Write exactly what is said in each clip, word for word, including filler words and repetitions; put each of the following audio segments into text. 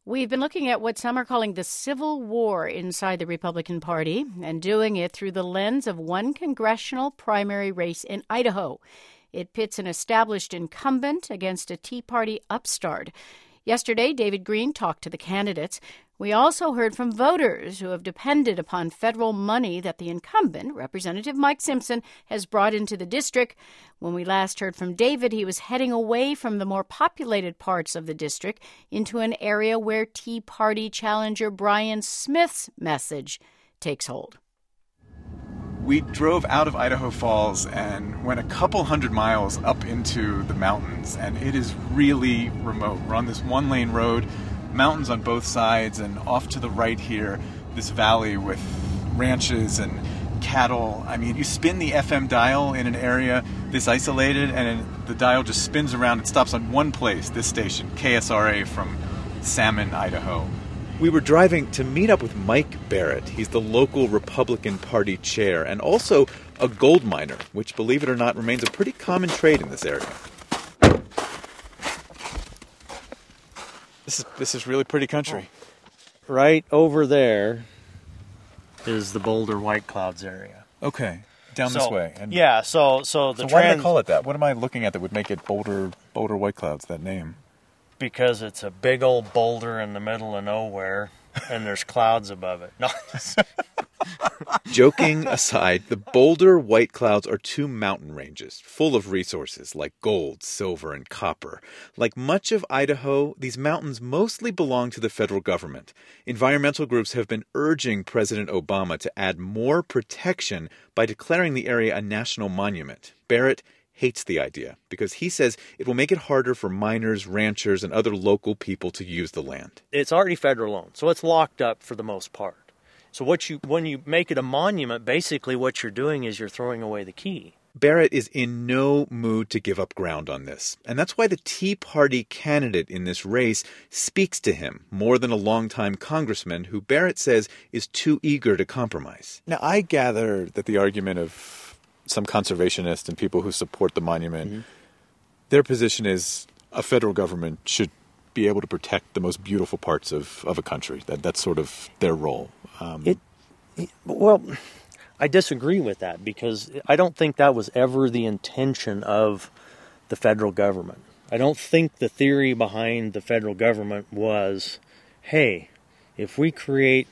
We've been looking at what some are calling the civil war inside the Republican Party and doing it through the lens of one congressional primary race in Idaho. It pits an established incumbent against a Tea Party upstart. Yesterday, David Green talked to the candidates. We also heard from voters who have depended upon federal money that the incumbent, Representative Mike Simpson, has brought into the district. When we last heard from David, he was heading away from the more populated parts of the district into an area where Tea Party challenger Brian Smith's message takes hold. We drove out of Idaho Falls and went a couple hundred miles up into the mountains, and it is really remote. We're on this one-lane road, mountains on both sides, and off to the right here, this valley with ranches and cattle. I mean, you spin the F M dial in an area this isolated, and the dial just spins around. It stops on one place, this station, K S R A from Salmon, Idaho. We were driving to meet up with Mike Barrett. He's the local Republican Party chair and also a gold miner, which, believe it or not, remains a pretty common trade in this area. This is this is really pretty country. Right over there is the Boulder White Clouds area. Okay, down so, this way. And yeah, so so the so trans- why do they call it that? What am I looking at that would make it Boulder Boulder White Clouds, that name? Because it's a big old boulder in the middle of nowhere, and there's clouds above it. No. Joking aside, the Boulder White Clouds are two mountain ranges full of resources like gold, silver, and copper. Like much of Idaho, these mountains mostly belong to the federal government. Environmental groups have been urging President Obama to add more protection by declaring the area a national monument. Barrett hates the idea because he says it will make it harder for miners, ranchers, and other local people to use the land. It's already federal owned, so it's locked up for the most part. So what you when you make it a monument, basically what you're doing is you're throwing away the key. Barrett is in no mood to give up ground on this, and that's why the Tea Party candidate in this race speaks to him more than a longtime congressman who Barrett says is too eager to compromise. Now, I gather that the argument of some conservationists and people who support the monument, mm-hmm. their position is a federal government should be able to protect the most beautiful parts of, of a country. That That's sort of their role. Um, it, it, well, I disagree with that because I don't think that was ever the intention of the federal government. I don't think the theory behind the federal government was, hey, if we create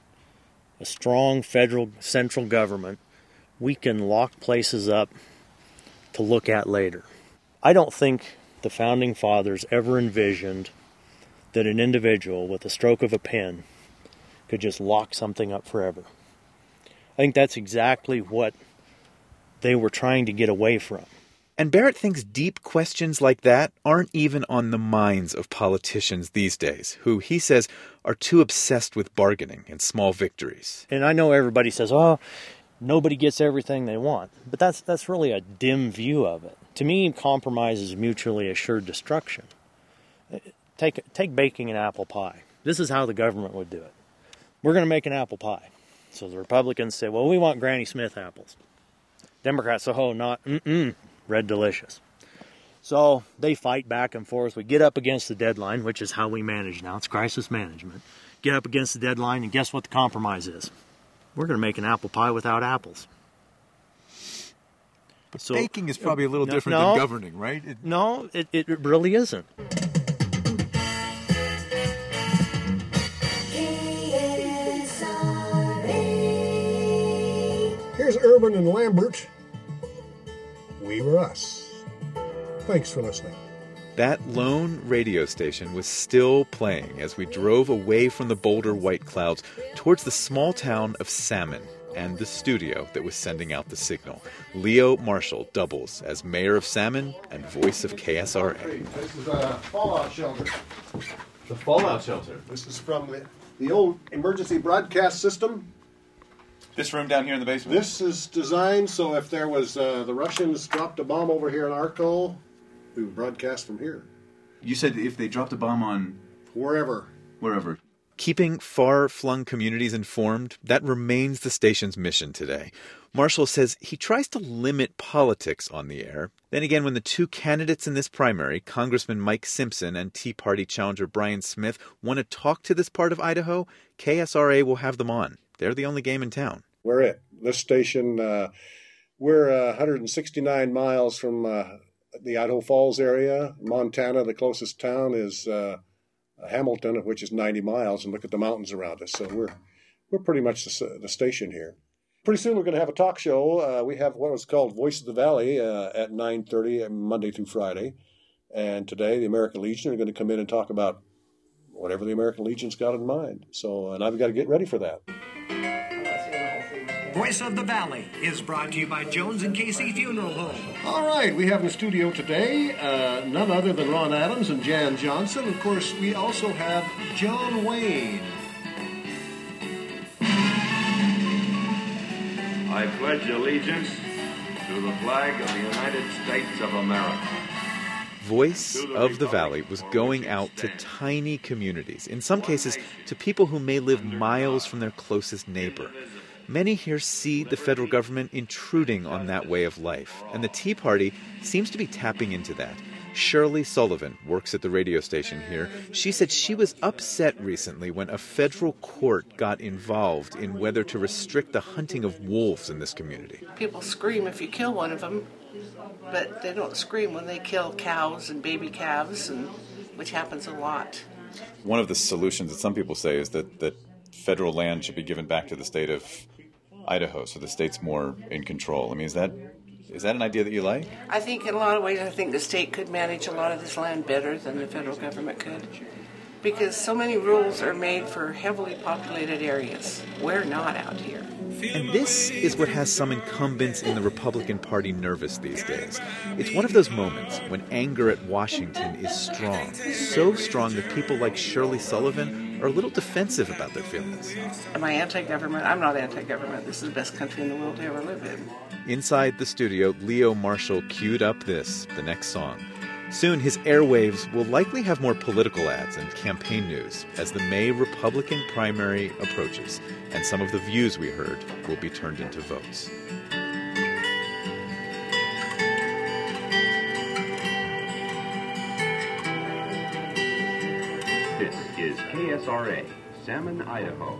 a strong federal central government, we can lock places up to look at later. I don't think the Founding Fathers ever envisioned that an individual with a stroke of a pen could just lock something up forever. I think that's exactly what they were trying to get away from. And Barrett thinks deep questions like that aren't even on the minds of politicians these days, who, he says, are too obsessed with bargaining and small victories. And I know everybody says, oh, nobody gets everything they want. But that's that's really a dim view of it. To me, compromise is mutually assured destruction. Take take baking an apple pie. This is how the government would do it. We're going to make an apple pie. So the Republicans say, well, we want Granny Smith apples. Democrats say, oh, not, mm-mm, Red Delicious. So they fight back and forth. We get up against the deadline, which is how we manage now. It's crisis management. Get up against the deadline, and guess what the compromise is? We're going to make an apple pie without apples. But so, baking is probably a little no, different no, than governing, right? It, no, it, it really isn't. Here's Urban and Lambert. We were us. Thanks for listening. That lone radio station was still playing as we drove away from the Boulder White Clouds towards the small town of Salmon and the studio that was sending out the signal. Leo Marshall doubles as mayor of Salmon and voice of K S R A. This is a fallout shelter. The fallout shelter? This is from the, the old emergency broadcast system. This room down here in the basement? This is designed so if there was, uh, the Russians dropped a bomb over here in Arco, we would broadcast from here. You said if they dropped a bomb on... Wherever. Wherever. Keeping far-flung communities informed, that remains the station's mission today. Marshall says he tries to limit politics on the air. Then again, when the two candidates in this primary, Congressman Mike Simpson and Tea Party challenger Brian Smith, want to talk to this part of Idaho, K S R A will have them on. They're the only game in town. We're it. This station, uh, we're uh, one hundred sixty-nine miles from uh, the Idaho Falls area. Montana, the closest town, is uh, Hamilton, which is ninety miles, and look at the mountains around us. So we're we're pretty much the, the station here. Pretty soon we're going to have a talk show. Uh, we have what was called Voice of the Valley uh, at nine thirty, Monday through Friday. And today the American Legion are going to come in and talk about whatever the American Legion's got in mind. So, and I've got to get ready for that. Voice of the Valley is brought to you by Jones and Casey Funeral Home. All right, we have in the studio today uh, none other than Ron Adams and Jan Johnson. Of course, we also have John Wayne. I pledge allegiance to the flag of the United States of America. Voice of the Valley was going out to tiny communities, in some cases to people who may live miles from their closest neighbor. Many here see the federal government intruding on that way of life, and the Tea Party seems to be tapping into that. Shirley Sullivan works at the radio station here. She said she was upset recently when a federal court got involved in whether to restrict the hunting of wolves in this community. People scream if you kill one of them, but they don't scream when they kill cows and baby calves, and which happens a lot. One of the solutions that some people say is that, that federal land should be given back to the state of Idaho, so the state's more in control. I mean, is that is that an idea that you like? I think in a lot of ways, I think the state could manage a lot of this land better than the federal government could, because so many rules are made for heavily populated areas. We're not out here. And this is what has some incumbents in the Republican Party nervous these days. It's one of those moments when anger at Washington is strong, so strong that people like Shirley Sullivan are a little defensive about their feelings. Am I anti-government? I'm not anti-government. This is the best country in the world to ever live in. Inside the studio, Leo Marshall queued up this, the next song. Soon, his airwaves will likely have more political ads and campaign news as the May Republican primary approaches, and some of the views we heard will be turned into votes. This is K S R A, Salmon, Idaho.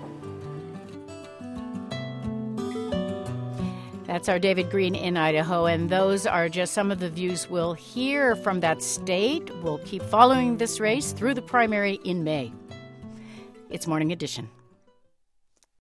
That's our David Green in Idaho, and those are just some of the views we'll hear from that state. We'll keep following this race through the primary in May. It's Morning Edition.